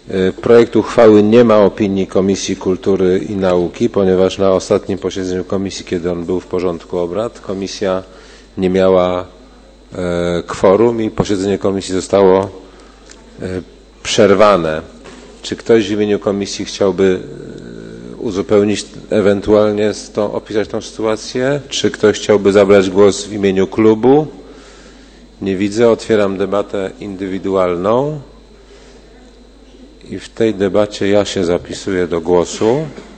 Projekt uchwały nie ma opinii Komisji Kultury i Nauki, ponieważ na ostatnim posiedzeniu komisji, kiedy on był w porządku obrad, komisja nie miała kworum i posiedzenie komisji zostało przerwane. Czy ktoś w imieniu komisji chciałby uzupełnić, ewentualnie opisać tę sytuację? Czy ktoś chciałby zabrać głos w imieniu klubu? Nie widzę. Otwieram debatę indywidualną i w tej debacie ja się zapisuję do głosu.